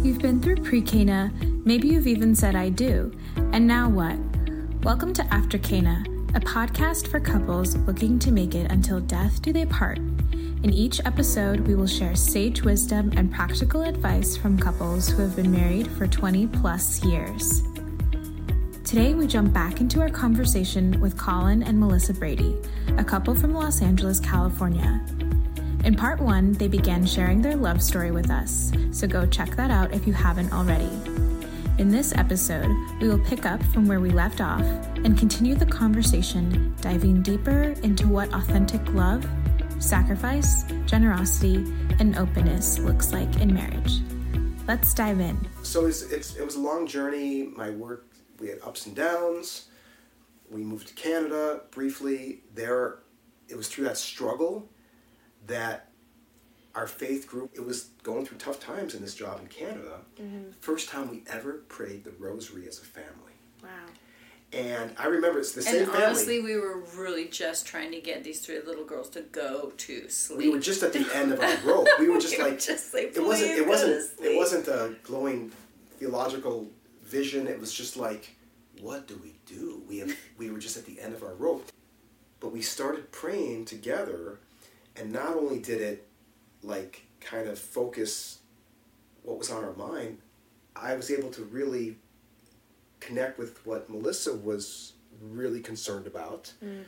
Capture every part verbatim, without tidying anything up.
You've been through pre-Cana, maybe you've even said I do, and now what? Welcome to After Cana, a podcast for couples looking to make it until death do they part. In each episode, we will share sage wisdom and practical advice from couples who have been married for twenty plus years. Today, we jump back into our conversation with Colin and Melissa Brady, a couple from Los Angeles, California. In part one, they began sharing their love story with us, so go check that out if you haven't already. In this episode, we will pick up from where we left off and continue the conversation, diving deeper into what authentic love, sacrifice, generosity, and openness looks like in marriage. Let's dive in. So it's, it's, it was a long journey. My work, we had ups and downs. We moved to Canada briefly. There, it was through that struggle that our faith group, it was going through tough times in this job in Canada. Mm-hmm. First time we ever prayed the rosary as a family. Wow. And I remember it's the same and family. honestly, we were really just trying to get these three little girls to go to sleep. We were just at the end of our rope. We were just we like, were just like it wasn't, it go wasn't, it wasn't a glowing theological vision. It was just like, what do we do? We have, we were just at the end of our rope. But we started praying together. And not only did it, like, kind of focus what was on our mind, I was able to really connect with what Melissa was really concerned about. Mm.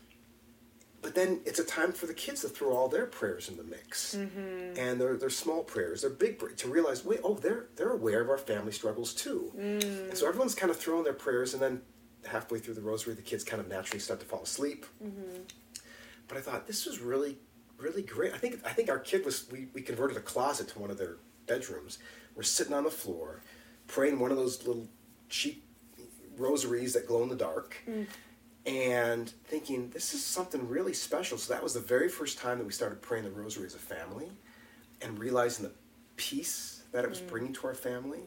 But then it's a time for the kids to throw all their prayers in the mix. Mm-hmm. And they're, they're small prayers, they're big prayers, to realize, wait, oh, they're, they're aware of our family struggles too. Mm. And so everyone's kind of throwing their prayers, and then halfway through the rosary, the kids kind of naturally start to fall asleep. Mm-hmm. But I thought, this was really... really great. I think I think our kid was, we, we converted a closet to one of their bedrooms. We're sitting on the floor, praying one of those little cheap rosaries that glow in the dark, mm. and thinking, this is something really special. So that was the very first time that we started praying the rosary as a family, and realizing the peace that it was mm. bringing to our family,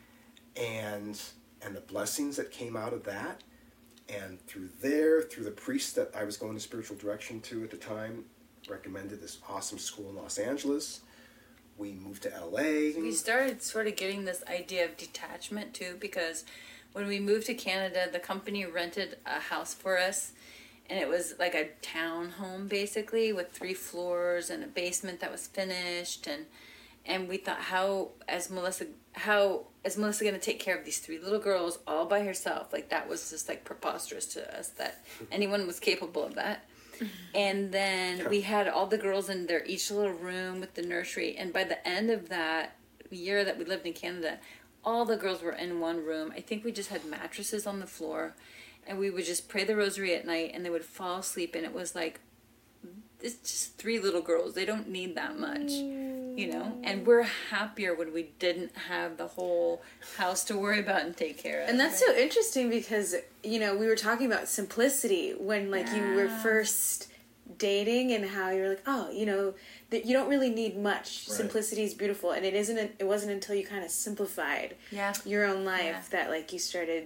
and and the blessings that came out of that. And through there, through the priest that I was going to spiritual direction to at the time, recommended this awesome school in Los Angeles. We moved to L A. We started sort of getting this idea of detachment too, because when we moved to Canada, the company rented a house for us, and it was like a town home basically with three floors and a basement that was finished, and and we thought, how as Melissa how is Melissa going to take care of these three little girls all by herself? Like, that was just like preposterous to us that anyone was capable of that. And then we had all the girls in their each little room with the nursery. And by the end of that year that we lived in Canada, all the girls were in one room. I think we just had mattresses on the floor. And we would just pray the rosary at night, and they would fall asleep. And it was like, it's just three little girls. They don't need that much, you know? And we're happier when we didn't have the whole house to worry about and take care of. And that's right? so interesting because, you know, we were talking about simplicity when, like, yeah. you were first dating, and how you're like, oh, you know, that you don't really need much. Right. Simplicity is beautiful. And it isn't, it wasn't until you kind of simplified yeah. your own life yeah. that, like, you started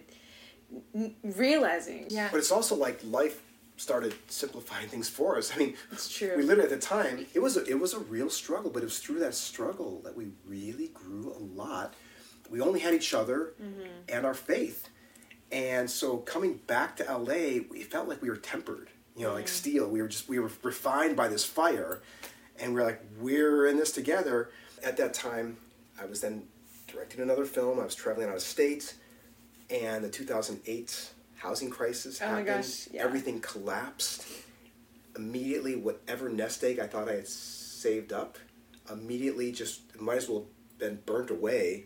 realizing. Yeah. But it's also like life started simplifying things for us. I mean, it's true. We literally at the time, it was a, it was a real struggle, but it was through that struggle that we really grew a lot. We only had each other mm-hmm. and our faith. And so coming back to L A, we felt like we were tempered, you know, mm-hmm. like steel. We were just, we were refined by this fire, and we're like, we're in this together. At that time, I was then directing another film. I was traveling out of state, and the two thousand eight housing crisis happened. Oh my gosh, yeah. Everything collapsed. Immediately, whatever nest egg I thought I had saved up, immediately just might as well have been burnt away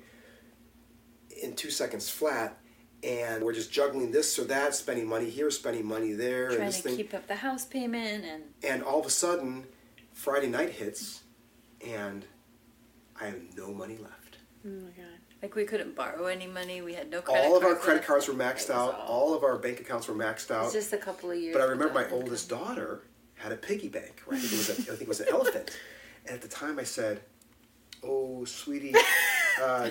in two seconds flat. And we're just juggling this or that, spending money here, spending money there. Trying and this to thing. keep up the house payment. And and all of a sudden, Friday night hits, and I have no money left. Oh my God. Like, we couldn't borrow any money. We had no credit All of our cards credit left. cards were maxed out. All... all of our bank accounts were maxed out. It's just a couple of years. But I remember my oldest daughter had a piggy bank. Right? I think it was a, I think it was an elephant. And at the time I said, oh, sweetie, uh,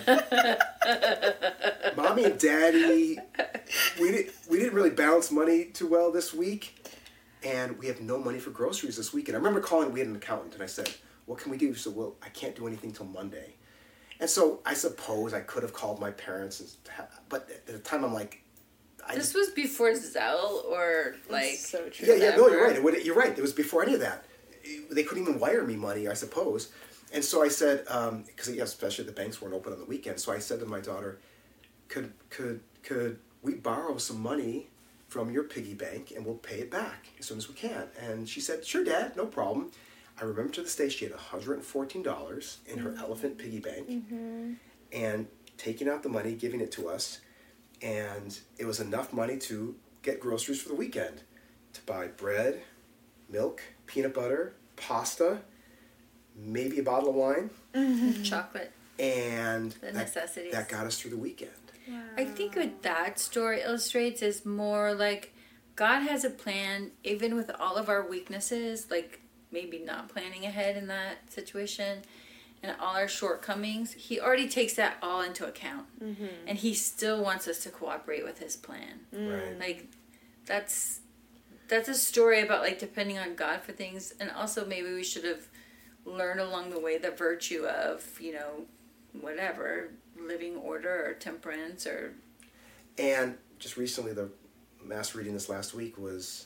Mommy and Daddy, we, did, we didn't really balance money too well this week. And we have no money for groceries this week. And I remember calling, we had an accountant, and I said, what can we do? So, well, I can't do anything till Monday. And so I suppose I could have called my parents, and ha- but at the time I'm like, I This just, was before Zelle or like. so true. yeah, yeah, no, you're whatever. right. It would, you're right. It was before any of that. They couldn't even wire me money, I suppose. And so I said, because yeah, especially the banks weren't open on the weekend. So I said to my daughter, could could could we borrow some money from your piggy bank and we'll pay it back as soon as we can? And she said, sure, Dad, no problem. I remember to this day she had one hundred fourteen dollars in her mm-hmm. elephant piggy bank mm-hmm. and taking out the money, giving it to us. And it was enough money to get groceries for the weekend, to buy bread, milk, peanut butter, pasta, maybe a bottle of wine. Mm-hmm. Chocolate. And the that, necessities. that got us through the weekend. Wow. I think what that story illustrates is more like God has a plan, even with all of our weaknesses, like maybe not planning ahead in that situation, and all our shortcomings. He already takes that all into account, mm-hmm. and He still wants us to cooperate with His plan. Mm. Right. Like that's that's a story about like depending on God for things, and also maybe we should have learned along the way the virtue of, you know, whatever, living order or temperance or. And just recently, the mass reading this last week was,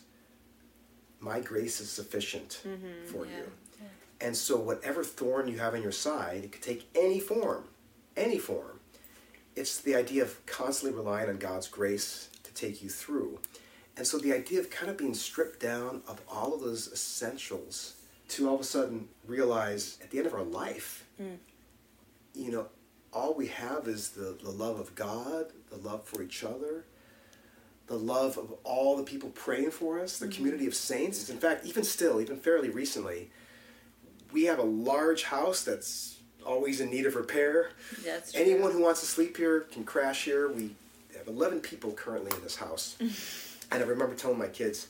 my grace is sufficient mm-hmm. for yeah. you. Yeah. And so whatever thorn you have in your side, it could take any form, any form. It's the idea of constantly relying on God's grace to take you through. And so the idea of kind of being stripped down of all of those essentials to all of a sudden realize at the end of our life, mm. you know, all we have is the, the love of God, the love for each other, the love of all the people praying for us, the mm-hmm. community of saints. In fact, even still, even fairly recently, we have a large house that's always in need of repair. That's true. Anyone who wants to sleep here can crash here. We have eleven people currently in this house. And I remember telling my kids,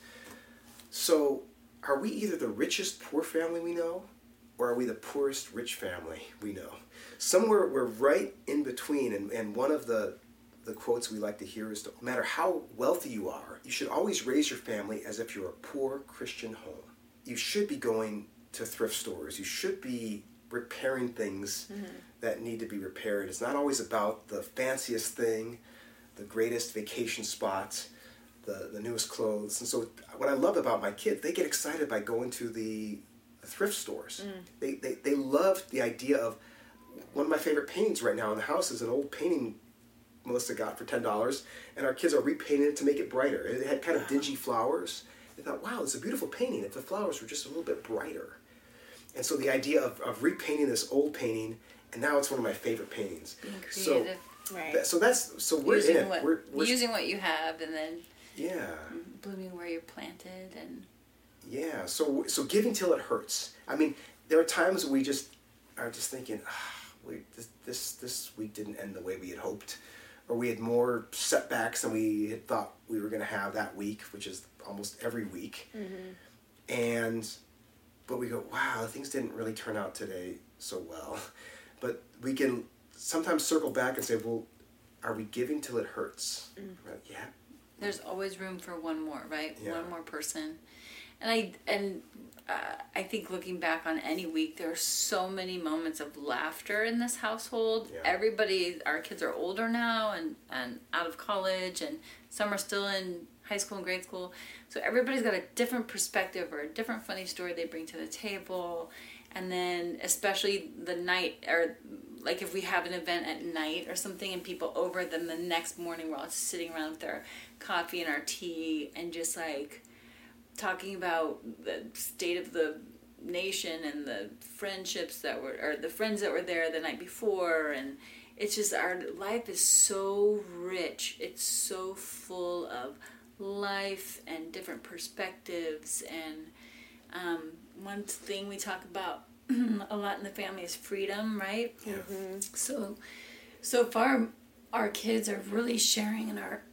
so are we either the richest poor family we know, or are we the poorest rich family we know? Somewhere we're right in between. And, and one of the, the quotes we like to hear is, no matter how wealthy you are, you should always raise your family as if you're a poor Christian home. You should be going to thrift stores. You should be repairing things mm-hmm. that need to be repaired. It's not always about the fanciest thing, the greatest vacation spot, the, the newest clothes. And so what I love about my kids, they get excited by going to the, the thrift stores. Mm. They, they, they love the idea of, one of my favorite paintings right now in the house is an old painting Melissa got for ten dollars, and our kids are repainting it to make it brighter. It had kind of dingy flowers. They thought, wow, it's a beautiful painting if the flowers were just a little bit brighter. And so the idea of, of repainting this old painting, and now it's one of my favorite paintings. Being creative. So, right. that, so that's, so we're using in it. What, we're, we're using what you have and then yeah. blooming where you're planted. And yeah, so so giving till it hurts. I mean, there are times we just are just thinking, ah, we, this, this, this week didn't end the way we had hoped. Or we had more setbacks than we had thought we were going to have that week, which is almost every week. Mm-hmm. And, but we go, wow, things didn't really turn out today so well. But we can sometimes circle back and say, well, are we giving till it hurts? Mm-hmm. Right? Yeah. There's always room for one more, right? Yeah. One more person. And I, and uh, I think looking back on any week, there are so many moments of laughter in this household. Yeah. Everybody, our kids are older now and, and out of college, and some are still in high school and grade school. So everybody's got a different perspective or a different funny story they bring to the table. And then especially the night, or like if we have an event at night or something and people over, then the next morning we're all sitting around with our coffee and our tea and just like talking about the state of the nation and the friendships that were, or the friends that were there the night before. And it's just, our life is so rich. It's so full of life and different perspectives. And um, one thing we talk about a lot in the family is freedom, right? Yeah. Mm-hmm. So, so far, our kids are really sharing in our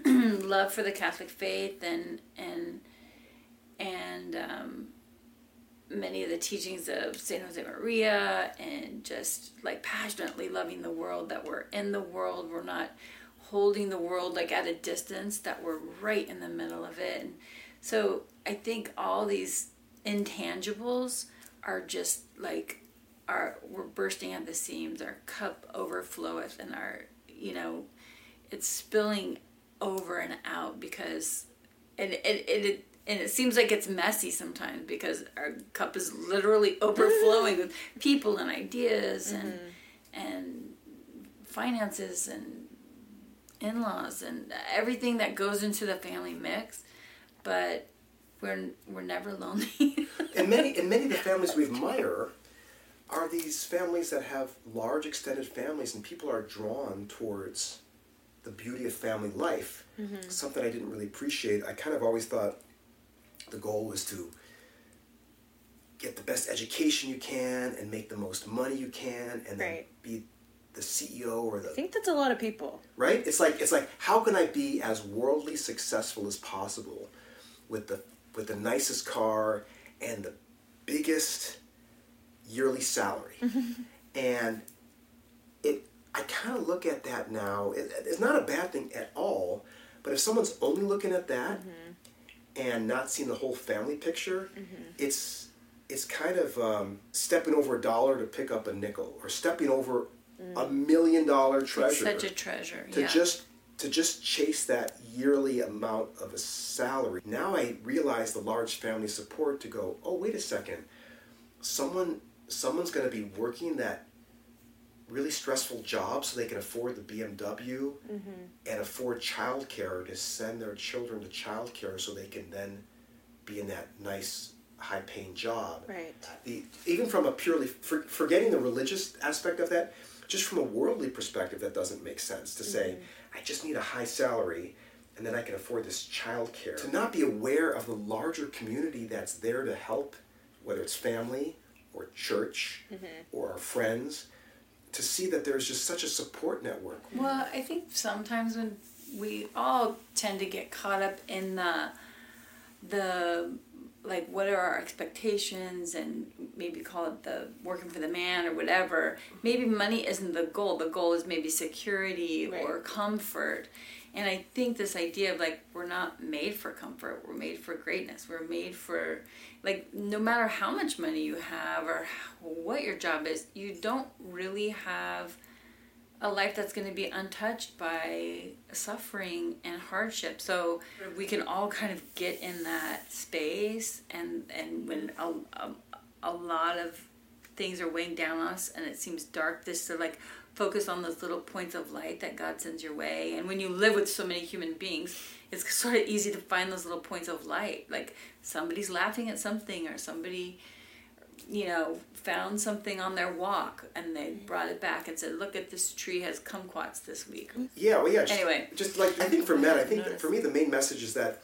love for the Catholic faith and, and, and um, many of the teachings of Saint Jose Maria, and just like passionately loving the world, that we're in the world, we're not holding the world like at a distance, that we're right in the middle of it. And so I think all these intangibles are just like our we're bursting at the seams, our cup overfloweth, and our, you know, it's spilling over and out because, and it, it, it and it seems like it's messy sometimes because our cup is literally overflowing with people and ideas and mm-hmm. and finances and in-laws and everything that goes into the family mix, but we're we're never lonely. and many and many of the families we admire are these families that have large extended families, and people are drawn towards the beauty of family life. Mm-hmm. Something I didn't really appreciate. I kind of always thought the goal was to get the best education you can and make the most money you can, and then right. be the C E O or the. I think that's a lot of people. Right? It's like it's like how can I be as worldly successful as possible, with the with the nicest car and the biggest yearly salary, and it. I kind of look at that now. It, it's not a bad thing at all, but if someone's only looking at that mm-hmm. and not seeing the whole family picture, mm-hmm. it's it's kind of um, stepping over a dollar to pick up a nickel, or stepping over mm. a million dollar treasure. It's such a treasure. To yeah. just to just chase that yearly amount of a salary. Now I realize the large family support to go, oh, wait a second, someone someone's going to be working that really stressful job so they can afford the B M W mm-hmm. and afford childcare to send their children to childcare so they can then be in that nice high-paying job. Right. The, even from a purely, for, forgetting the religious aspect of that, just from a worldly perspective, that doesn't make sense to say, mm-hmm. I just need a high salary and then I can afford this childcare. To not be aware of the larger community that's there to help, whether it's family or church mm-hmm. or our friends, to see that there's just such a support network. Well, I think sometimes when we all tend to get caught up in the, the like, what are our expectations, and maybe call it the working for the man or whatever. Maybe money isn't the goal. The goal is maybe security right. or comfort. And I think this idea of, like, we're not made for comfort. We're made for greatness. We're made for, like, no matter how much money you have or what your job is, you don't really have a life that's going to be untouched by suffering and hardship. So we can all kind of get in that space, and, and when a, a, a lot of things are weighing down on us and it seems dark, this to, like, focus on those little points of light that God sends your way. And when you live with so many human beings, it's sort of easy to find those little points of light. Like somebody's laughing at something, or somebody, you know, found something on their walk and they brought it back and said, look at this tree has kumquats this week. Yeah, well, yeah. Just, anyway. Just like, I think for men, I think that for me the main message is that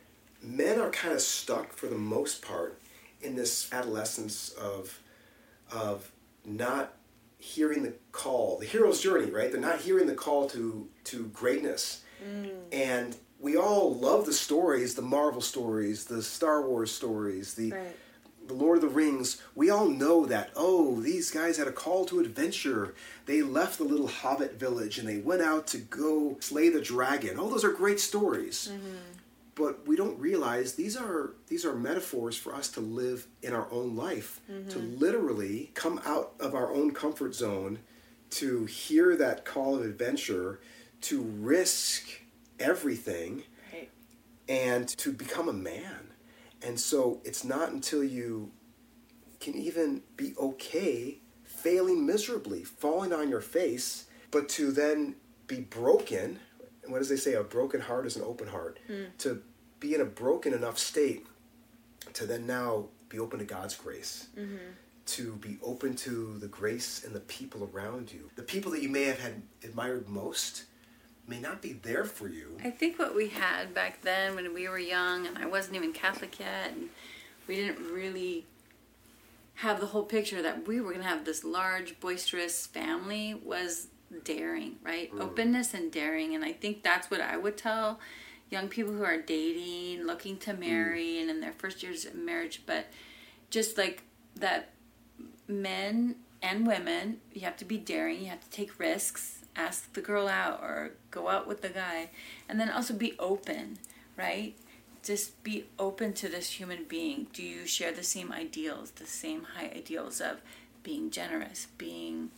men are kind of stuck for the most part in this adolescence of of not hearing the call, the hero's journey, right? They're not hearing the call to to greatness. Mm. And we all love the stories, the Marvel stories, the Star Wars stories, the right. the Lord of the Rings. We all know that, oh, these guys had a call to adventure. They left the little hobbit village and they went out to go slay the dragon. Oh, those are great stories. Mm-hmm. But we don't realize these are these are metaphors for us to live in our own life, mm-hmm. to literally come out of our own comfort zone, to hear that call of adventure, to risk everything, right. and to become a man. And so it's not until you can even be okay failing miserably, falling on your face, but to then be broken. What does they say? A broken heart is an open heart. Mm. To be in a broken enough state to then now be open to God's grace. Mm-hmm. To be open to the grace and the people around you. The people that you may have had admired most may not be there for you. I think what we had back then when we were young, and I wasn't even Catholic yet, and we didn't really have the whole picture that we were going to have this large, boisterous family, was daring, right? Mm. Openness and daring. And I think that's what I would tell young people who are dating, looking to marry, mm. and in their first years of marriage. But just like that, men and women, you have to be daring, you have to take risks, ask the girl out or go out with the guy, and then also be open, right? Just be open to this human being. Do you share the same ideals, the same high ideals of being generous, being,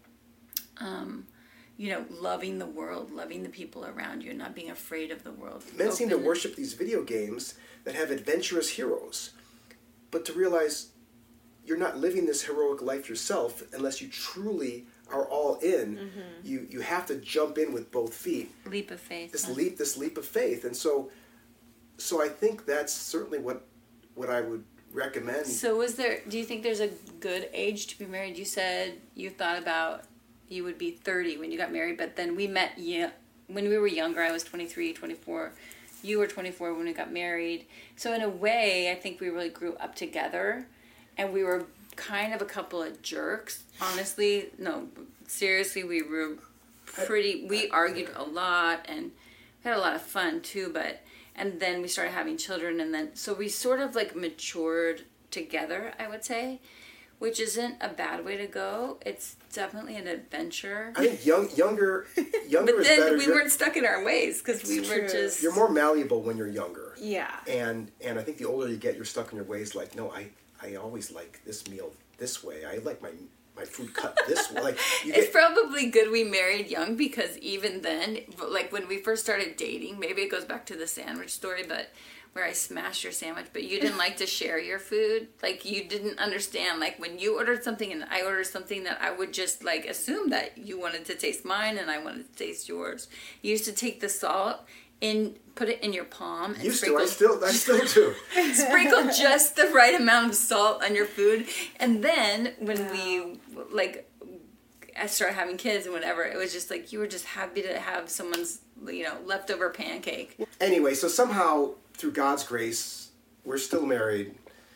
um, you know, loving the world, loving the people around you, and not being afraid of the world. Men seem to Open- worship these video games that have adventurous heroes, but to realize you're not living this heroic life yourself unless you truly are all in. Mm-hmm. You you have to jump in with both feet. Leap of faith. This huh? leap, this leap of faith, and so, so I think that's certainly what what I would recommend. So was there, do you think there's a good age to be married? You said you thought about you would be thirty when you got married, but then we met yeah, when we were younger. I was twenty-three, twenty-four. You were twenty-four when we got married. So in a way, I think we really grew up together, and we were kind of a couple of jerks. Honestly, no, seriously, we were pretty, we argued a lot and had a lot of fun too, but, and then we started having children, and then, so we sort of like matured together, I would say, which isn't a bad way to go. It's definitely an adventure. I think young, younger, younger But is then better. we You're- weren't stuck in our ways because we It's were true. just... You're more malleable when you're younger. Yeah. And and I think the older you get, you're stuck in your ways. Like, no, I, I always like this meal this way. I like my my food cut this way. Like, you It's get, probably good we married young, because even then, like when we first started dating, maybe it goes back to the sandwich story, but where I smashed your sandwich, but you didn't like to share your food. Like, you didn't understand. Like, when you ordered something and I ordered something, that I would just like assume that you wanted to taste mine and I wanted to taste yours. You used to take the salt in, put it in your palm, and used to. sprinkle I still I still do. sprinkle just the right amount of salt on your food. And then when we like I started having kids and whatever, it was just like you were just happy to have someone's, you know, leftover pancake. Anyway, so somehow through God's grace, we're still married,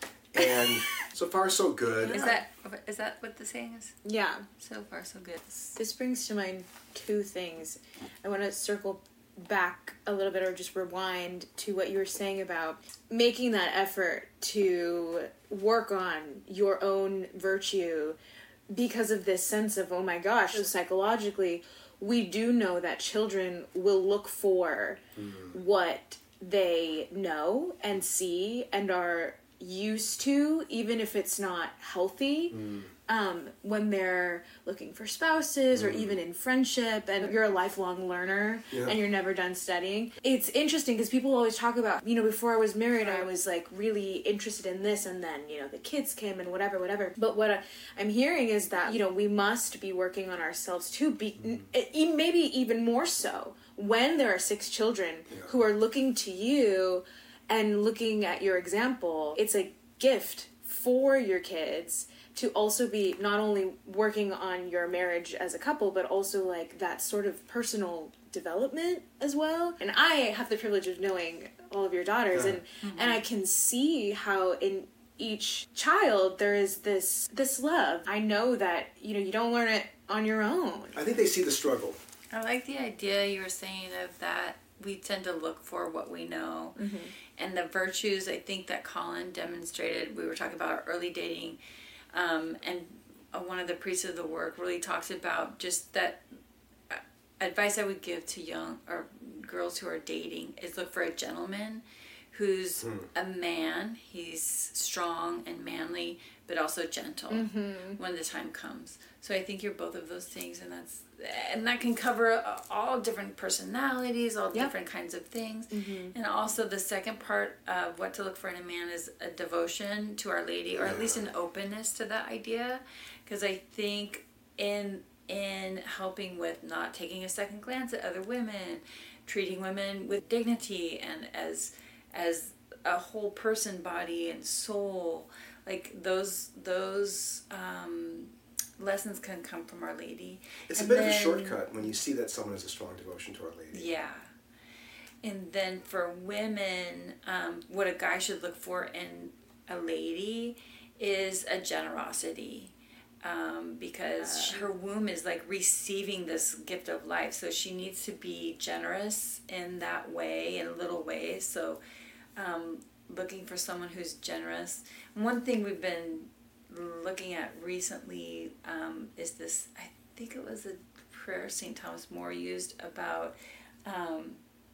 and so far so good. Is that is that what the saying is? Yeah. So far so good. This brings to mind two things. I want to circle back a little bit, or just rewind to what you were saying about making that effort to work on your own virtue because of this sense of, oh my gosh, psychologically, we do know that children will look for mm-hmm. what they know and see and are used to, even if it's not healthy. Mm. Um, when they're looking for spouses, mm. or even in friendship, and you're a lifelong learner, yeah. and you're never done studying. It's interesting because people always talk about, you know, before I was married, I was like really interested in this, and then, you know, the kids came and whatever, whatever. But what I, I'm hearing is that, you know, we must be working on ourselves too, be, mm. maybe even more so when there are six children yeah. who are looking to you and looking at your example. It's a gift for your kids to also be not only working on your marriage as a couple, but also like that sort of personal development as well. And I have the privilege of knowing all of your daughters, yeah. and mm-hmm. and I can see how in each child there is this this love. I know that, you know, you don't learn it on your own. I think they see the struggle. I like the idea you were saying of that we tend to look for what we know. Mm-hmm. And the virtues, I think, that Colin demonstrated. We were talking about early dating. Um, and uh, one of the priests of the work really talks about just that uh, advice I would give to young or girls who are dating is look for a gentleman who's mm. a man. He's strong and manly, but also gentle mm-hmm. when the time comes. So I think you're both of those things, and that's and that can cover uh, all different personalities, all yep. different kinds of things. Mm-hmm. And also the second part of what to look for in a man is a devotion to Our Lady, or at least an openness to that idea. Because I think in in helping with not taking a second glance at other women, treating women with dignity and as as a whole person, body and soul, like those those um, lessons can come from Our Lady. It's and a bit then, of a shortcut when you see that someone has a strong devotion to Our Lady. Yeah. And then for women, um, what a guy should look for in a lady is a generosity. Um, because uh, her womb is like receiving this gift of life. So she needs to be generous in that way, in little ways. So um, looking for someone who's generous. One thing we've been looking at recently um, is this, I think it was a prayer Saint Thomas More used about um,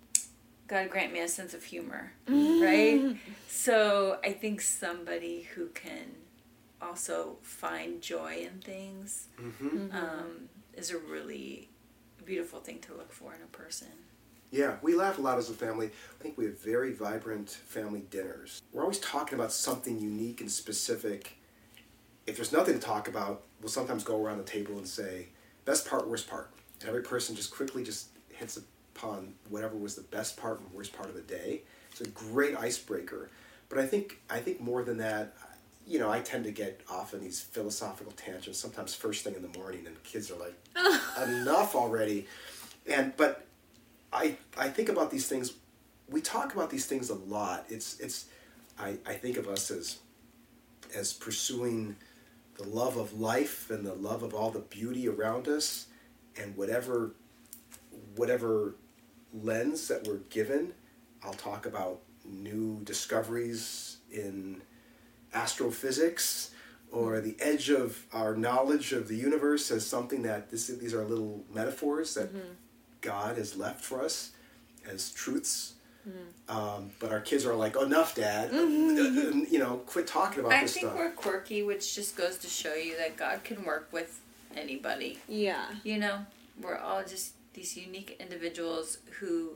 God grant me a sense of humor, mm. right? So I think somebody who can also find joy in things Mm-hmm. um, is a really beautiful thing to look for in a person. Yeah, we laugh a lot as a family. I think we have very vibrant family dinners. We're always talking about something unique and specific. If there's nothing to talk about, we'll sometimes go around the table and say, best part, worst part. And every person just quickly just hits upon whatever was the best part and worst part of the day. It's a great icebreaker. But I think I think more than that, you know, I tend to get off in these philosophical tangents, sometimes first thing in the morning, and kids are like, enough already. And but I I think about these things, we talk about these things a lot. It's it's I, I think of us as as pursuing the love of life and the love of all the beauty around us, and whatever whatever lens that we're given, I'll talk about new discoveries in astrophysics or the edge of our knowledge of the universe as something that this these are little metaphors that mm-hmm. God has left for us as truths. Mm-hmm. Um, but our kids are like, oh, enough, Dad. Mm-hmm. You know, quit talking about I this stuff. I think we're quirky, which just goes to show you that God can work with anybody. Yeah. You know, we're all just these unique individuals who,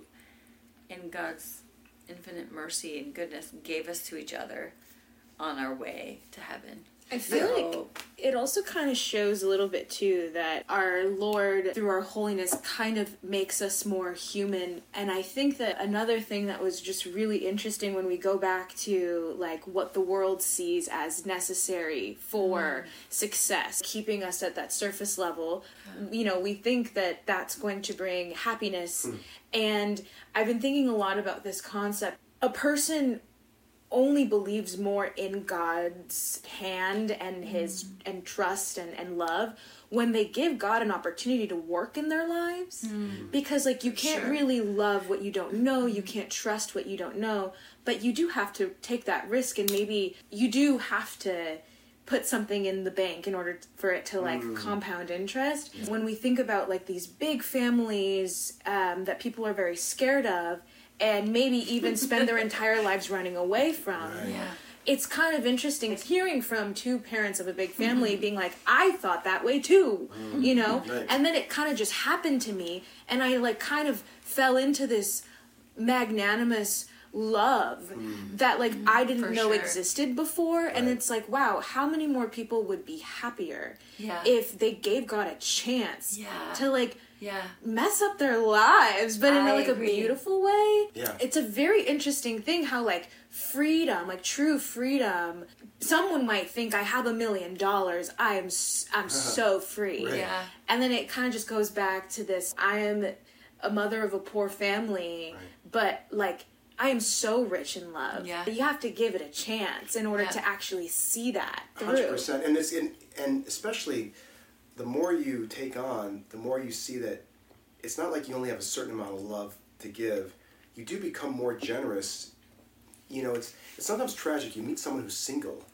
in God's infinite mercy and goodness, gave us to each other on our way to heaven. I feel so, like it also kind of shows a little bit too that our Lord, through our holiness, kind of makes us more human. And I think that another thing that was just really interesting when we go back to like what the world sees as necessary for mm. success, keeping us at that surface level, mm. you know, we think that that's going to bring happiness. Mm. And I've been thinking a lot about this concept. A person only believes more in God's hand and his mm. and trust and, and love when they give God an opportunity to work in their lives. Mm. Because like you can't sure. really love what you don't know, you can't trust what you don't know, but you do have to take that risk, and maybe you do have to put something in the bank in order for it to like mm. compound interest. Yeah. When we think about like these big families um, that people are very scared of, and maybe even spend their entire lives running away from. Right. Yeah. It's kind of interesting hearing from two parents of a big family mm-hmm. being like, I thought that way too, mm-hmm. you know? Right. And then it kind of just happened to me, and I like kind of fell into this magnanimous love mm. that like mm, I didn't know sure. existed before. Right. And it's like, wow, how many more people would be happier yeah. if they gave God a chance yeah. to like yeah. mess up their lives, but in I like agree. a beautiful way. Yeah. It's a very interesting thing how like freedom, like true freedom, someone might think I have a million dollars, I am I'm so free. Right. Yeah. And then it kind of just goes back to this, I am a mother of a poor family, right. but like I am so rich in love. Yeah. You have to give it a chance in order yeah. to actually see that through. one hundred percent. And it's in, and especially the more you take on, the more you see that it's not like you only have a certain amount of love to give. You do become more generous. You know, it's it's sometimes tragic. You meet someone who's single,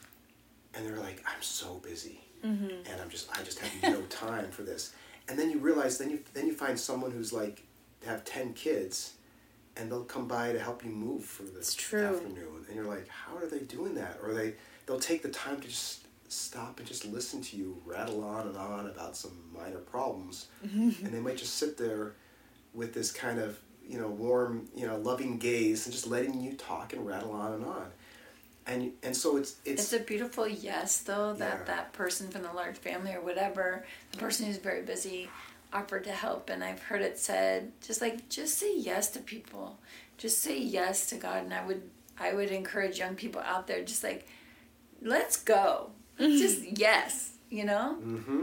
and they're like, "I'm so busy, mm-hmm. and I'm just I just have no time for this." And then you realize, then you then you find someone who's like have ten kids, and they'll come by to help you move for this afternoon, and you're like, "How are they doing that?" Or they they'll take the time to just stop and just listen to you rattle on and on about some minor problems, and they might just sit there with this kind of, you know, warm, you know, loving gaze and just letting you talk and rattle on and on, and and so it's it's, it's a beautiful yes though that yeah. that person from the large family or whatever, the person who's very busy, offered to help. And I've heard it said just like just say yes to people, just say yes to God. And I would I would encourage young people out there, just like, let's go. Just yes, you know. Mm-hmm.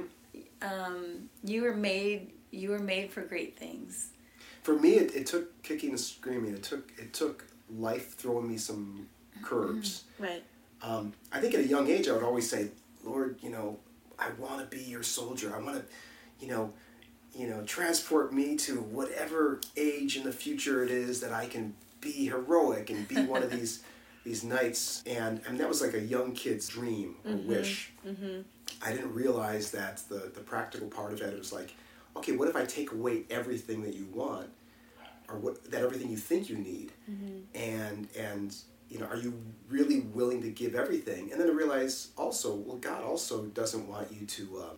Um, you were made. You were made for great things. For me, it, it took kicking and screaming. It took it took life throwing me some curves. Right. Um, I think at a young age, I would always say, "Lord, you know, I want to be your soldier. I want to, you know, you know, transport me to whatever age in the future it is that I can be heroic and be one of these." these knights, and and that was like a young kid's dream or mm-hmm. wish. Mm-hmm. I didn't realize that the, the practical part of it, it was like, okay, what if I take away everything that you want, or what that everything you think you need, mm-hmm. and and you know, are you really willing to give everything? And then to realize also, well, God also doesn't want you to uh,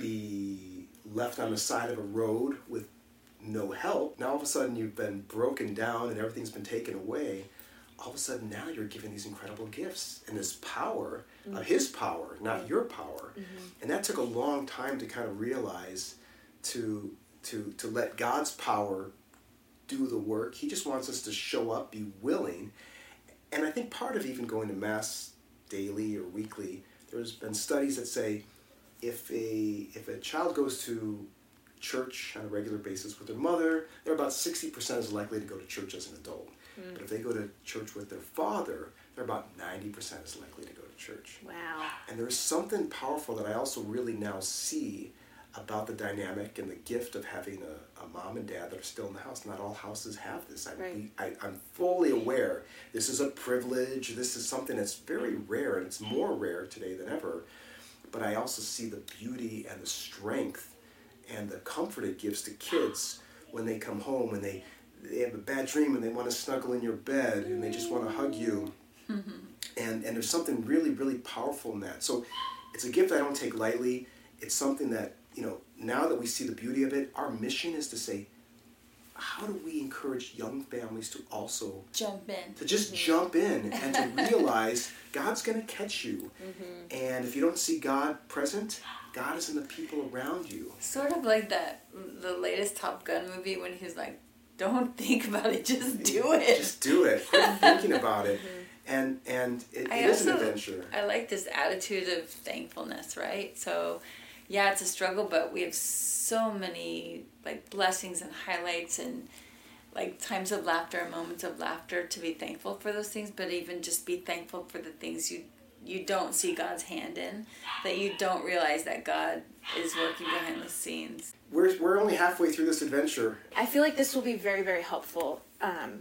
be left on the side of a road with no help. Now all of a sudden you've been broken down and everything's been taken away. All of a sudden now you're given these incredible gifts and this power, mm-hmm. uh, his power, not your power. Mm-hmm. And that took a long time to kind of realize, to to to let God's power do the work. He just wants us to show up, be willing. And I think part of even going to Mass daily or weekly, there's been studies that say if a if a child goes to church on a regular basis with their mother, they're about sixty percent as likely to go to church as an adult. Mm. But if they go to church with their father, they're about ninety percent as likely to go to church. Wow. And there's something powerful that I also really now see about the dynamic and the gift of having a, a mom and dad that are still in the house. Not all houses have this. I, right. we, I, I'm fully aware this is a privilege. This is something that's very rare, and it's more rare today than ever. But I also see the beauty and the strength and the comfort it gives to kids when they come home, when they, they have a bad dream and they want to snuggle in your bed and they just want to hug you. Mm-hmm. And, and there's something really, really powerful in that. So it's a gift I don't take lightly. It's something that, you know, now that we see the beauty of it, our mission is to say, how do we encourage young families to also jump in, to just mm-hmm. jump in and to realize God's going to catch you. Mm-hmm. And if you don't see God present, God is in the people around you. Sort of like that, the latest Top Gun movie when he's like, don't think about it, just do it. Just do it. Quit thinking about it. Mm-hmm. And and it, it is also, an adventure. I like this attitude of thankfulness, right? So, yeah, it's a struggle, but we have so many like blessings and highlights and like times of laughter and moments of laughter to be thankful for those things, but even just be thankful for the things you you don't see God's hand in, that you don't realize that God is working behind the scenes. We're we're only halfway through this adventure. I feel like this will be very, very helpful um,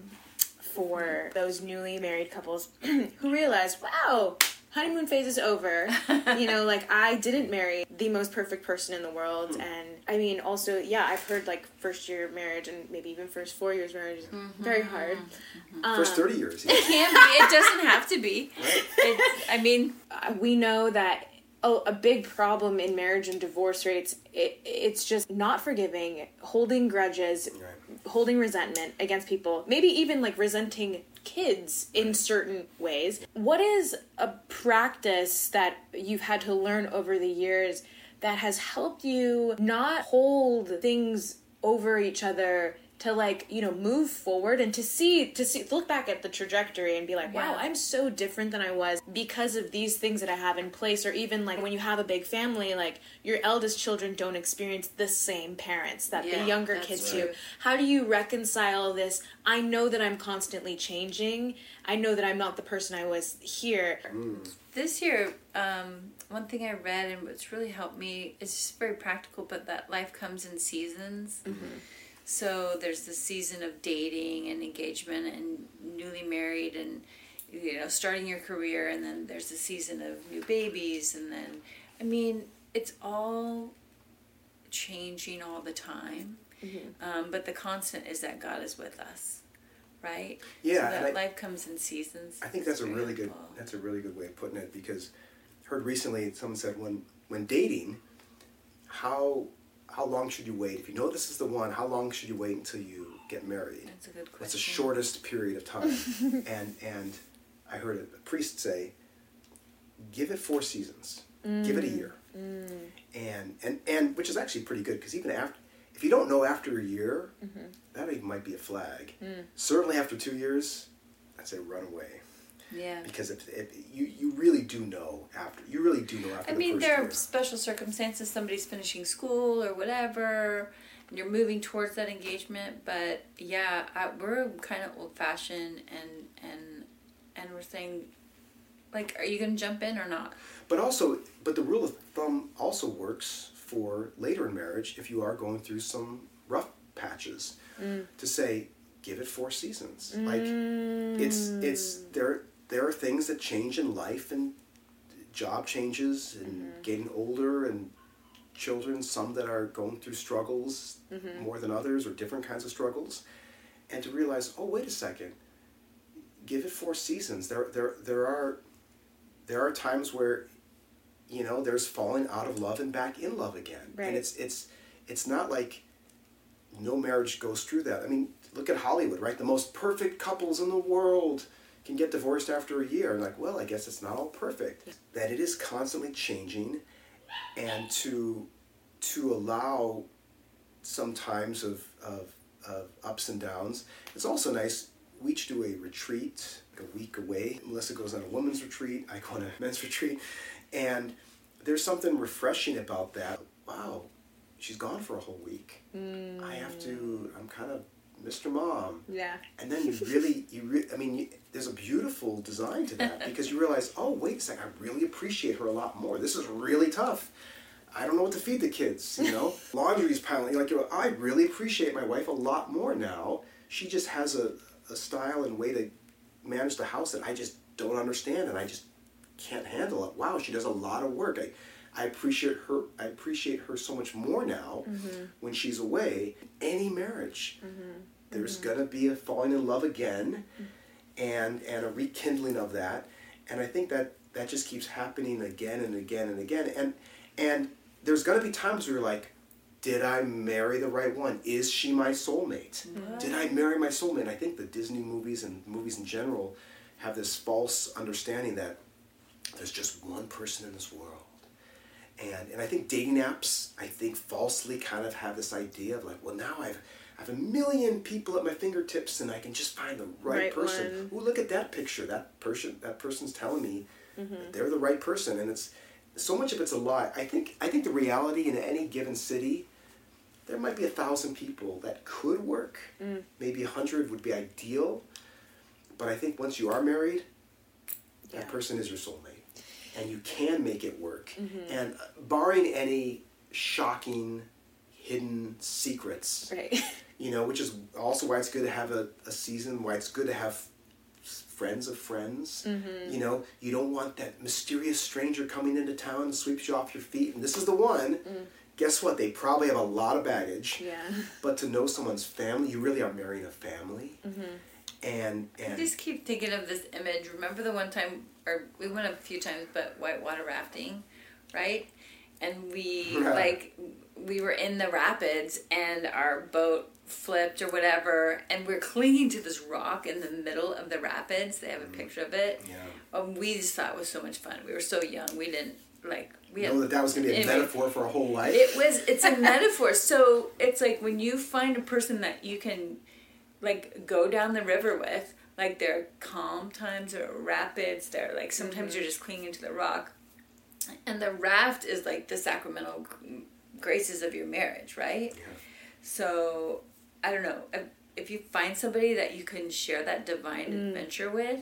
for those newly married couples who realize, wow, honeymoon phase is over. You know, like, I didn't marry the most perfect person in the world. And I mean, also, yeah, I've heard like first year of marriage and maybe even first four years of marriage is mm-hmm. very hard. Mm-hmm. Um, first thirty years. Yeah. It can be. It doesn't have to be. Right. It's, I mean, uh, we know that oh, a big problem in marriage and divorce rates, it, it's just not forgiving, holding grudges, right. holding resentment against people, maybe even like resenting kids in certain ways. What is a practice that you've had to learn over the years that has helped you not hold things over each other, to like, you know, move forward and to see, to see, look back at the trajectory and be like, wow, yeah. I'm so different than I was because of these things that I have in place. Or even like when you have a big family, like your eldest children don't experience the same parents that yeah, the younger kids right. do. How do you reconcile this? I know that I'm constantly changing. I know that I'm not the person I was here. Mm. This year, um, one thing I read and what's really helped me, it's just very practical, but that life comes in seasons. Mm-hmm. So there's the season of dating and engagement and newly married and, you know, starting your career. And then there's the season of new babies. And then, I mean, it's all changing all the time. Mm-hmm. Um, but the constant is that God is with us, right? Yeah. So that I, life comes in seasons. I think that's a really good, that's a really good way of putting it, because I heard recently someone said when, when dating, how... How long should you wait? If you know this is the one, how long should you wait until you get married? That's a good question. That's the shortest period of time. and and I heard a priest say, give it four seasons. Mm. Give it a year. Mm. And, and and which is actually pretty good, because even after, if you don't know after a year, mm-hmm. that even might be a flag. Mm. Certainly after two years, I'd say run away. Yeah. Because if, if you, you really do know after, you really do know after I the mean, first there year. are special circumstances, somebody's finishing school or whatever, and you're moving towards that engagement, but yeah, I, we're kind of old-fashioned, and, and, and we're saying, like, are you going to jump in or not? But also, but the rule of thumb also works for later in marriage if you are going through some rough patches, mm. to say, give it four seasons. Mm. Like, it's, it's, there, there are things that change in life, and job changes, and mm-hmm. getting older, and children, some that are going through struggles mm-hmm. more than others, or different kinds of struggles. And to realize, oh, wait a second, give it four seasons. There there there are there are times where, you know, there's falling out of love and back in love again. Right. And it's it's it's not like no marriage goes through that. I mean, look at Hollywood, right? The most perfect couples in the world can get divorced after a year. And like, well, I guess it's not all perfect. That it is constantly changing, and to to allow some times of, of, of ups and downs. It's also nice, we each do a retreat, like a week away. Melissa goes on a women's retreat, I go on a men's retreat. And there's something refreshing about that. Wow, she's gone for a whole week. Mm. I have to, I'm kind of Mister Mom. Yeah. And then you really, you re- I mean, you, there's a beautiful design to that, because you realize, oh, wait a second, I really appreciate her a lot more. This is really tough. I don't know what to feed the kids, you know? Laundry's piling. Like, you know, I really appreciate my wife a lot more now. She just has a, a style and way to manage the house that I just don't understand, and I just can't handle it. Wow, she does a lot of work. I, I appreciate her. I appreciate her so much more now mm-hmm. when she's away. Any marriage, mm-hmm. there's mm-hmm. gonna be a falling in love again, mm-hmm. and and a rekindling of that. And I think that that just keeps happening again and again and again. And and there's gonna be times where you're like, did I marry the right one? Is she my soulmate? What? Did I marry my soulmate? I think the Disney movies and movies in general have this false understanding that there's just one person in this world. And and I think dating apps, I think falsely kind of have this idea of like, well, now I've I have a million people at my fingertips and I can just find the right, right person. Ooh, look at that picture. That person that person's telling me mm-hmm. that they're the right person. And it's so much of it's a lie. I think I think the reality in any given city, there might be a thousand people that could work. Mm. Maybe a hundred would be ideal. But I think once you are married, yeah. that person is your soulmate. And you can make it work. Mm-hmm. And barring any shocking, hidden secrets, right. you know, which is also why it's good to have a, a season, why it's good to have friends of friends. Mm-hmm. You know, you don't want that mysterious stranger coming into town and sweeps you off your feet. And this is the one. Mm. Guess what? They probably have a lot of baggage. Yeah. But to know someone's family, you really are marrying a family. Mm-hmm. And, and I just keep thinking of this image. Remember the one time, or we went a few times, but whitewater rafting, right? And we, right. like, we were in the rapids and our boat flipped or whatever, and we're clinging to this rock in the middle of the rapids. They have a picture of it. Yeah. Um, we just thought it was so much fun. We were so young. We didn't, like, we had... know that that was going to be a anyway, metaphor for a whole life? It was, it's a metaphor. So it's like when you find a person that you can... like go down the river with, like there are calm times or rapids, there like sometimes mm-hmm. you're just clinging to the rock, and the raft is like the sacramental graces of your marriage, right? Yeah. So I don't know, if, if you find somebody that you can share that divine mm. adventure with,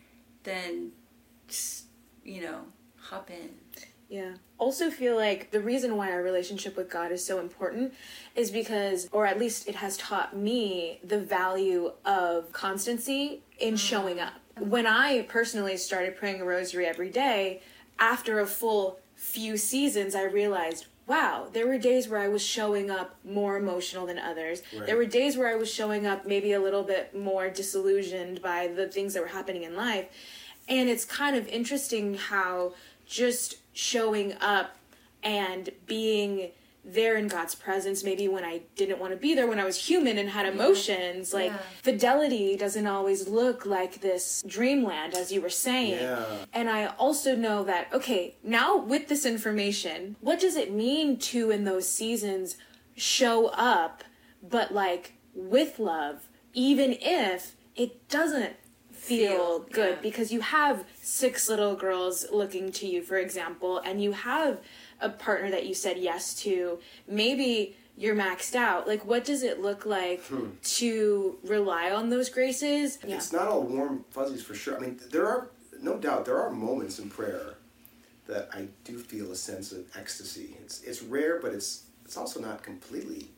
then just, you know, hop in. Yeah. Also feel like the reason why our relationship with God is so important is because, or at least it has taught me the value of constancy in showing up. When I personally started praying a rosary every day, after a full few seasons, I realized, wow, there were days where I was showing up more emotional than others. Right. There were days where I was showing up maybe a little bit more disillusioned by the things that were happening in life. And it's kind of interesting how just showing up and being there in God's presence, maybe when I didn't want to be there, when I was human and had emotions, like yeah. fidelity doesn't always look like this dreamland, as you were saying. Yeah. And I also know that, okay, now with this information, what does it mean to, in those seasons, show up, but like with love, even if it doesn't feel, feel good, yeah. because you have six little girls looking to you, for example, and you have a partner that you said yes to. Maybe you're maxed out. Like, what does it look like hmm. to rely on those graces? It's yeah. not all warm fuzzies for sure. I mean, there are, no doubt, there are moments in prayer that I do feel a sense of ecstasy. It's it's rare, but it's it's also not completely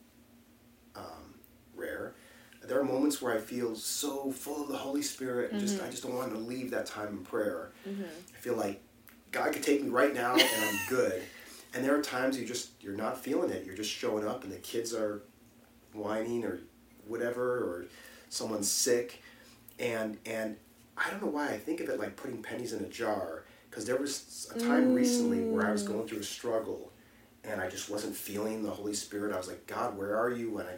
um, rare. There are moments where I feel so full of the Holy Spirit and mm-hmm. just I just don't want to leave that time in prayer. Mm-hmm. I feel like God could take me right now and I'm good. And there are times you just you're not feeling it. You're just showing up and the kids are whining or whatever, or someone's sick, and and I don't know why I think of it like putting pennies in a jar, because there was a time mm. recently where I was going through a struggle and I just wasn't feeling the Holy Spirit. I was like, God, where are you? And I,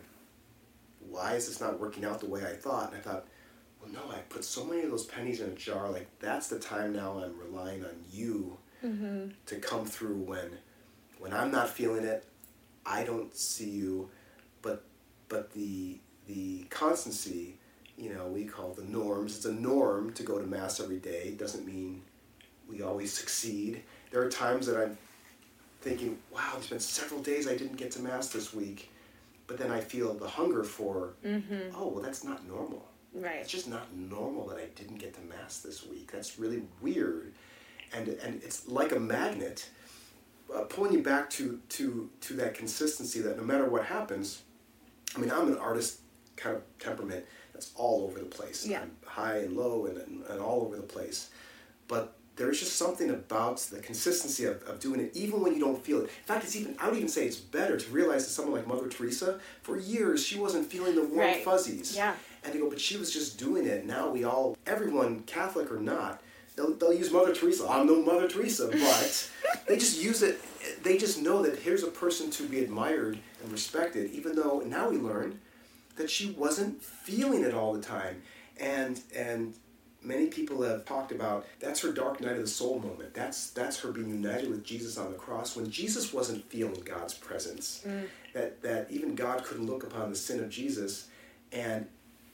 why is this not working out the way I thought? And I thought, well, no, I put so many of those pennies in a jar. Like, that's the time now I'm relying on you mm-hmm. to come through when when I'm not feeling it. I don't see you, but but the the constancy, you know, we call the norms. It's a norm to go to Mass every day. It doesn't mean we always succeed. There are times that I'm thinking, wow, there's been several days I didn't get to Mass this week, but then I feel the hunger for, mm-hmm. oh, well, that's not normal. Right. It's just not normal that I didn't get to Mass this week. That's really weird. And and it's like a magnet, uh, pulling you back to, to, to that consistency that no matter what happens, I mean, I'm an artist kind of temperament that's all over the place. Yeah. I'm high and low and, and, and all over the place. But there's just something about the consistency of, of doing it, even when you don't feel it. In fact, it's even I would even say it's better to realize that someone like Mother Teresa, for years, she wasn't feeling the warm right. fuzzies. Yeah. And they go, but she was just doing it. Now we all, everyone, Catholic or not, they'll, they'll use Mother Teresa. I'm no Mother Teresa, but they just use it. They just know that here's a person to be admired and respected, even though now we learn that she wasn't feeling it all the time. And and many people have talked about that's her dark night of the soul moment. That's that's her being united with Jesus on the cross when Jesus wasn't feeling God's presence. Mm. That that even God couldn't look upon the sin of Jesus. And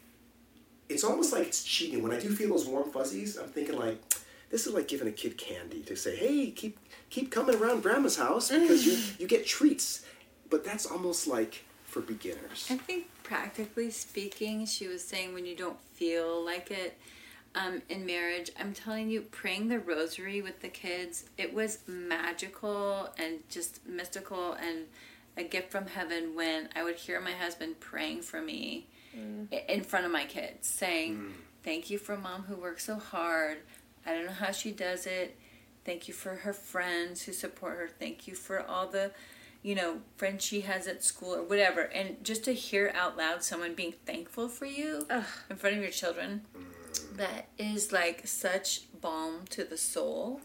it's almost like it's cheating. When I do feel those warm fuzzies, I'm thinking like, this is like giving a kid candy to say, hey, keep keep coming around Grandma's house because you, you get treats. But that's almost like for beginners. I think practically speaking, she was saying when you don't feel like it um, in marriage, I'm telling you, praying the rosary with the kids, it was magical and just mystical and a gift from heaven when I would hear my husband praying for me mm. in front of my kids, saying, mm. thank you for Mom who works so hard. I don't know how she does it. Thank you for her friends who support her. Thank you for all the, you know, friends she has at school or whatever. And just to hear out loud someone being thankful for you Ugh. in front of your children, that is like such balm to the soul.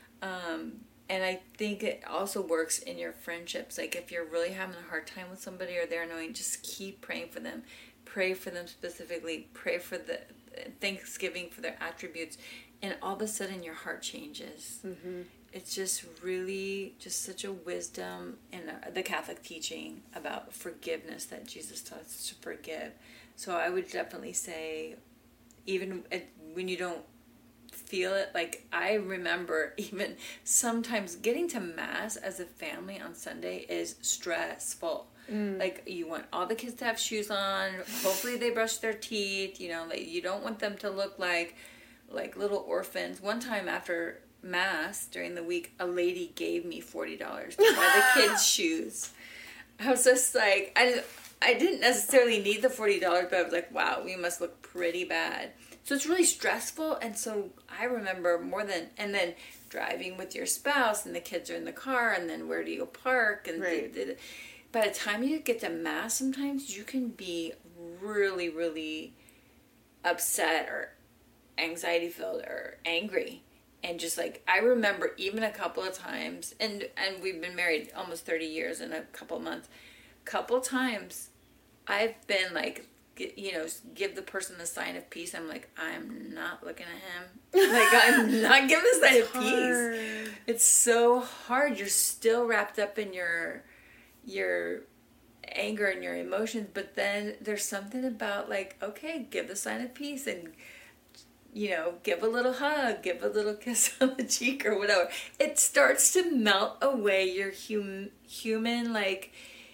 Um, and I think it also works in your friendships. Like if you're really having a hard time with somebody or they're annoying, just keep praying for them. Pray for them specifically. Pray for the thanksgiving for their attributes. And all of a sudden your heart changes. Mm-hmm. It's just really just such a wisdom in the Catholic teaching about forgiveness that Jesus taught us to forgive. So I would definitely say, even when you don't feel it, like I remember even sometimes getting to Mass as a family on Sunday is stressful. Mm. Like you want all the kids to have shoes on. Hopefully they brush their teeth. You know, like you don't want them to look like like little orphans. One time after Mass during the week, a lady gave me forty dollars to buy the kids' shoes. I was just like, I, I didn't necessarily need the forty dollars, but I was like, wow, we must look pretty bad. So it's really stressful. And so I remember more than, and then driving with your spouse and the kids are in the car and then where do you park? And right. the, the, by the time you get to Mass, sometimes you can be really, really upset or anxiety filled or angry. And just like, I remember even a couple of times, and, and we've been married almost thirty years in a couple of months, couple times I've been like, you know, give the person the sign of peace. I'm like, I'm not looking at him. Like, I'm not giving the sign of peace. It's so hard. You're still wrapped up in your, your anger and your emotions. But then there's something about like, okay, give the sign of peace and, you know, give a little hug, give a little kiss on the cheek or whatever. It starts to melt away your hum, human, like,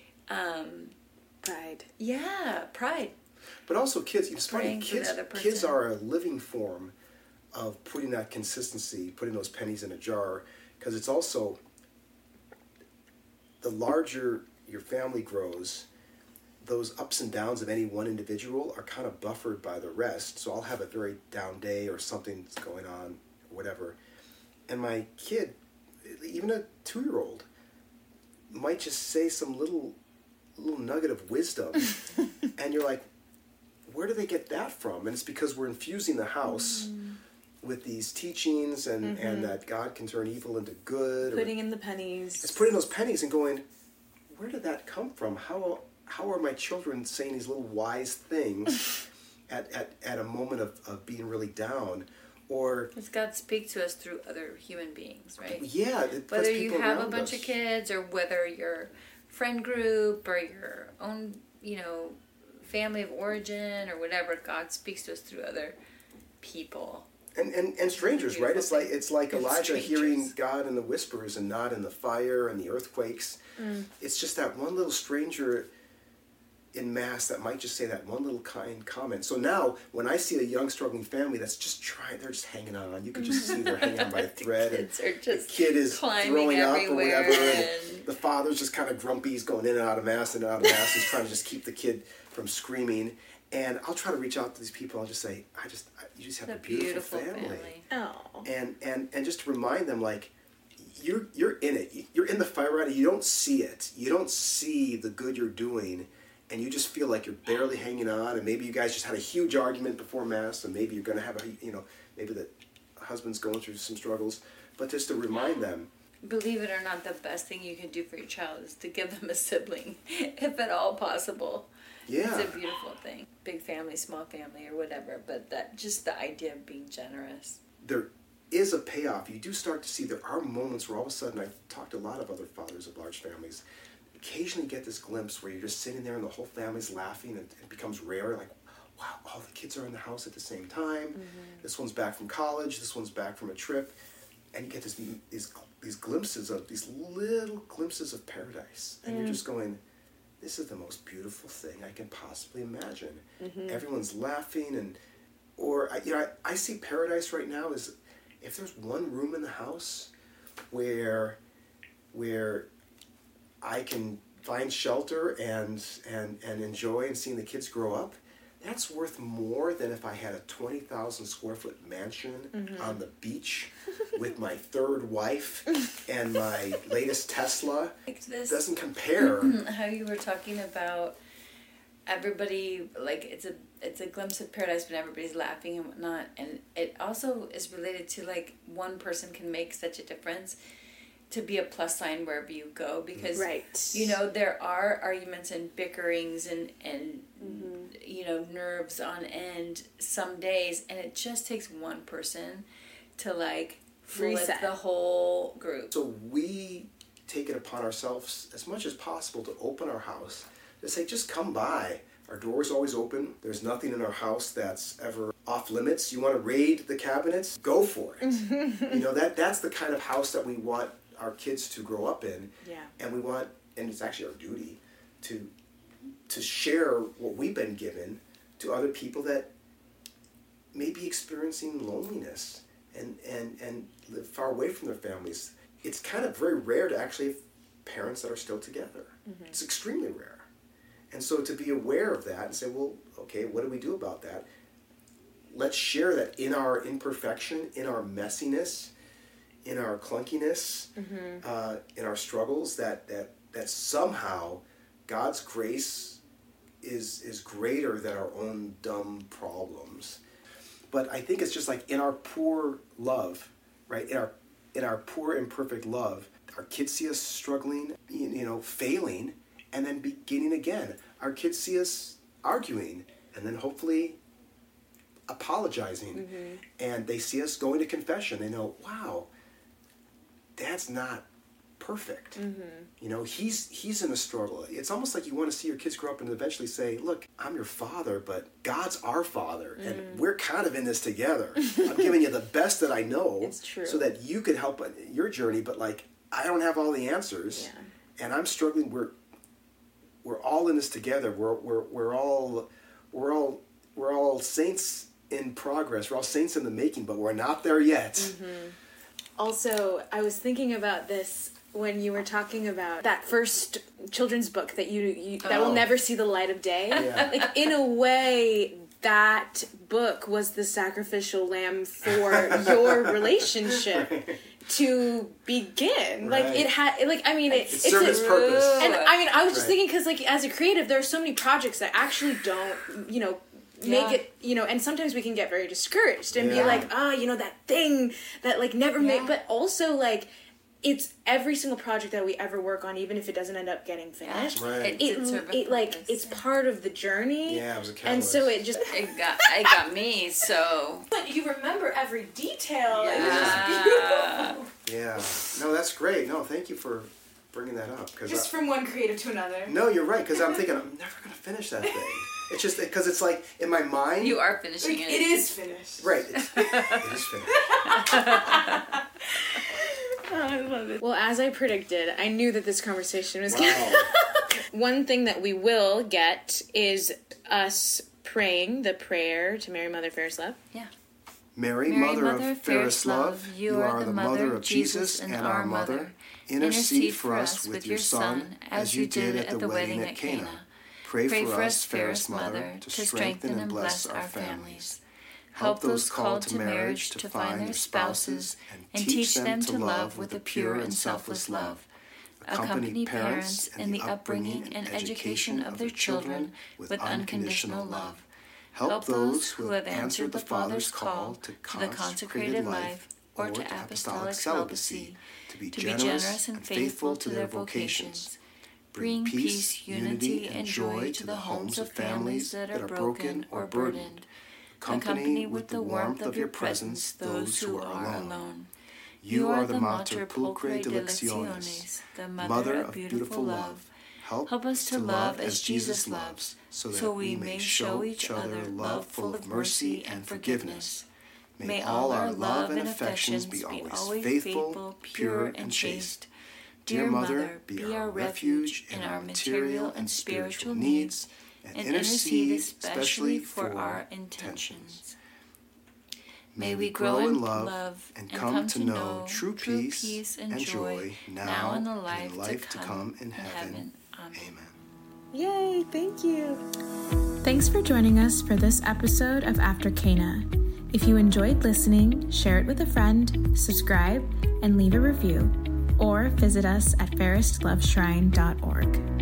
um, pride. Yeah, pride. But also kids, it's funny, kids, kids are a living form of putting that consistency, putting those pennies in a jar, because it's also, the larger your family grows, those ups and downs of any one individual are kind of buffered by the rest. So I'll have a very down day or something's going on, or whatever. And my kid, even a two-year-old, might just say some little little nugget of wisdom. And you're like, where do they get that from? And it's because we're infusing the house mm. with these teachings and, mm-hmm. and that God can turn evil into good. Putting or, in the pennies. It's putting those pennies and going, where did that come from? How how are my children saying these little wise things at, at, at a moment of, of being really down? Or because God speaks to us through other human beings, right? Yeah. It whether you have a bunch us. of kids or whether your friend group or your own, you know, family of origin or whatever, God speaks to us through other people. And and, and strangers, right? It's like it's like Elijah strangers. Hearing God in the whispers and not in the fire and the earthquakes. Mm. It's just that one little stranger in mass that might just say that one little kind comment. So now, when I see a young struggling family that's just trying, they're just hanging on. You can just see they're hanging on by a thread. The kids are just the kid is throwing up or whatever. And... And the father's just kind of grumpy. He's going in and out of mass and out of mass. He's trying to just keep the kid from screaming. And I'll try to reach out to these people. I'll just say, I just, I, you just have a beautiful, beautiful family. family. Oh. And and and just to remind them, like, you're you're in it. You're in the fire right now. You don't see it. You don't see the good you're doing. And you just feel like you're barely hanging on, and maybe you guys just had a huge argument before Mass, and maybe you're going to have a, you know, maybe the husband's going through some struggles, but just to remind them. Believe it or not, the best thing you can do for your child is to give them a sibling, if at all possible. Yeah. It's a beautiful thing. Big family, small family, or whatever, but that just the idea of being generous. There is a payoff. You do start to see there are moments where all of a sudden, I've talked to a lot of other fathers of large families, occasionally get this glimpse where you're just sitting there and the whole family's laughing and it becomes rare, like, wow, all the kids are in the house at the same time. Mm-hmm. This one's back from college, this one's back from a trip, and you get this, these these glimpses of, these little glimpses of paradise, and mm. you're just going, this is the most beautiful thing I can possibly imagine. Mm-hmm. Everyone's laughing, and, or, you know, I, I see paradise right now as, if there's one room in the house where, where, I can find shelter and, and, and enjoy and seeing the kids grow up, that's worth more than if I had a twenty thousand square foot mansion mm-hmm. on the beach with my third wife and my latest Tesla. Like this, doesn't compare. How you were talking about everybody, like it's a it's a glimpse of paradise when everybody's laughing and whatnot, and it also is related to like one person can make such a difference to be a plus sign wherever you go, because right. you know there are arguments and bickerings and and mm-hmm. you know nerves on end some days, and it just takes one person to like flip Reset. the whole group. So we take it upon ourselves as much as possible to open our house, to say just come by. Our door's always open. There's nothing in our house that's ever off limits. You want to raid the cabinets? Go for it. You know, that that's the kind of house that we want our kids to grow up in. Yeah. And we want, and it's actually our duty to to share what we've been given to other people that may be experiencing loneliness and, and, and live far away from their families. It's kind of very rare to actually have parents that are still together. Mm-hmm. It's extremely rare. And so to be aware of that and say, well, okay, what do we do about that? Let's share that in our imperfection, in our messiness, in our clunkiness, mm-hmm. uh, in our struggles, that, that that somehow God's grace is is greater than our own dumb problems. But I think it's just like in our poor love, right? In our in our poor imperfect love, our kids see us struggling, you know, failing, and then beginning again. Our kids see us arguing, and then hopefully apologizing, mm-hmm. and they see us going to confession. They know, wow, Dad's not perfect. Mm-hmm. You know, he's he's in a struggle. It's almost like you want to see your kids grow up and eventually say, look, I'm your father, but God's our father, mm. and we're kind of in this together. I'm giving you the best that I know. It's true. So that you can help your journey, but like, I don't have all the answers, yeah. and I'm struggling. We're we're all in this together. We're we're we're all we're all we're all saints in progress. We're all saints in the making, but we're not there yet. Mm-hmm. Also, I was thinking about this when you were talking about that first children's book that you, you that oh. will never see the light of day. Yeah. Like, in a way, that book was the sacrificial lamb for your relationship to begin. Right. Like, it had, like, I mean, it, it it's served a, its purpose. And I mean, I was just right. thinking, because, like, as a creative, there are so many projects that actually don't, you know, make Yeah. it, you know, and sometimes we can get very discouraged and Yeah. be like, ah, you know, that thing that like never Yeah. made, but also like, it's every single project that we ever work on, even if it doesn't end up getting finished. Right. It, It, did serve a it like purpose. it's part of the journey. Yeah, it was a And catalyst. so it just It got it got me. So but you remember every detail. Yeah. It was just beautiful. Yeah. No, that's great. No, thank you for bringing that up. Cause Just I, from one creative to another. no, you're right. Because I'm thinking I'm never gonna finish that thing. It's just because it's like in my mind. you are finishing Like, it. it is finished. Right. It's, it is finished. Oh, I love it. Well, as I predicted, I knew that this conversation was going Wow. One thing that we will get is us praying the prayer to Mary, Mother, Fairest Love. Yeah. Mary, Mary, Mother, Mother, of fairest love, you are the Mother of Jesus and our Mother. Intercede for us with your Son, as you did at the wedding at Cana. Pray for us, fairest Mother, to strengthen and bless our families. Help those called to marriage to find their spouses, and teach them to love with a pure and selfless love. Accompany parents in the upbringing and education of their children with unconditional love. Help those who have answered the Father's call to the consecrated life or to apostolic celibacy to be generous and faithful to their vocations. Bring peace, unity, and joy to the homes of families that are broken or burdened. Accompany with the warmth of your presence those who are alone. You are the Mater Pulchrae Delectionis, the Mother of beautiful love. Help us to love as Jesus loves, so that we may show each other love full of mercy and forgiveness. May all our love and affections be always faithful, pure, and chaste. Dear Mother, be our refuge in our material and spiritual needs, and intercede especially for our intentions. May we grow in love and come to know true peace and joy now and the life to come in heaven. Amen. Yay, thank you. Thanks for joining us for this episode of After Cana. If you enjoyed listening, share it with a friend, subscribe, and leave a review, or visit us at fairest love shrine dot org.